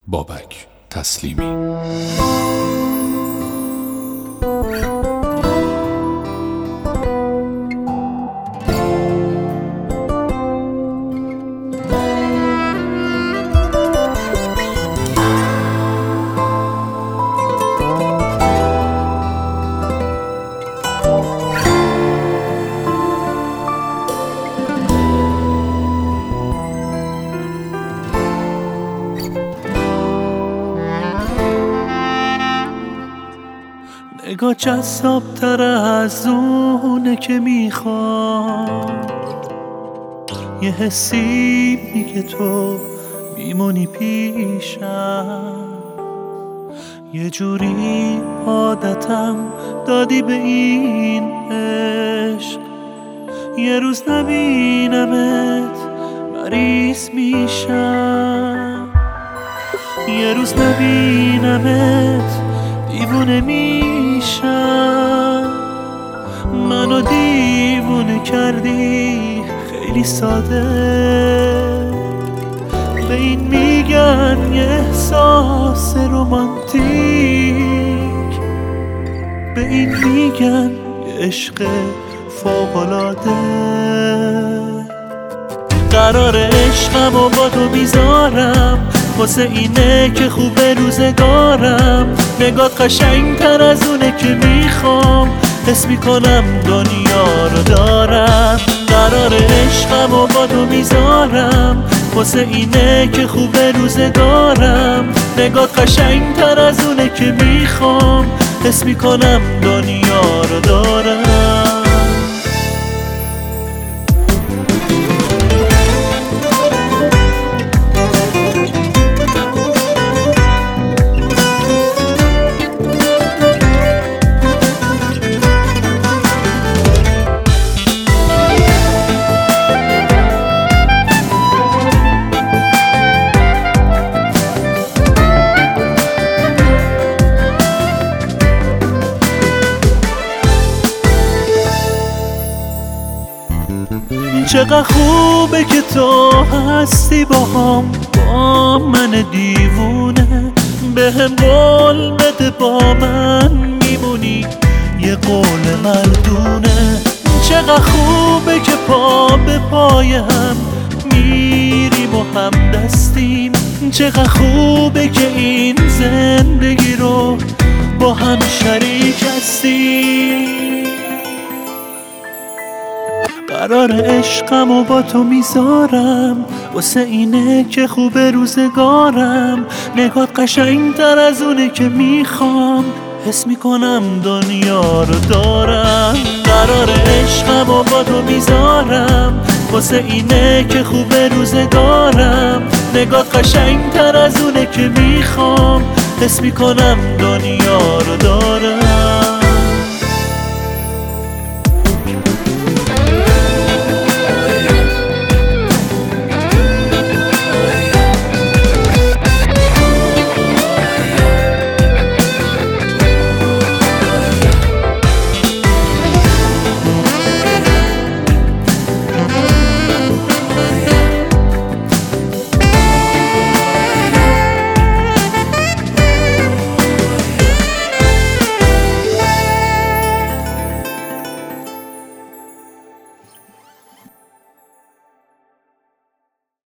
بابک تسلیمی. نگاه جذاب تر از اونه که میخواد، یه حسی میگه تو میمونی پیشم، یه جوری عادتم دادی به این عشق، یه روز نبینمت مریض میشم، یه روز نبینمت دیوونه میشم. منو دیوونه کردی خیلی ساده، به این میگن یه احساس رومانتیک، به این میگن یه عشق فوق‌العاده. قرار عشقمو با تو میذارم، واسه اینه که خوبه روزگارم. نگات قشنگتر از اونه که میخوام، حس میکنم دنیا رو دارم. قرار عشقمو با تو میذارم، واسه اینه که خوبه روزگارم. نگات قشنگتر از اونه که میخوام، حس میکنم دنیا رو دارم. چقدر خوبه که تو هستی باهام، با من دیوونه. بهم قول بده با من میمونی، یه قول مردونه. چقدر خوبه که پا به پای هم میریم و هم دستیم. چقدر خوبه که این زندگی رو با هم شریک هستیم. قرار عشقمو با تو میذارم، واسه اینه که خوبه روزگارم. نگات قشنگتر از اونه که میخوام، حس میکنم دنیا رو دارم. قرار عشقمو با تو میذارم، واسه اینه که خوبه روزگارم. نگات قشنگتر از اونه که میخوام، حس میکنم دنیا رو دارم.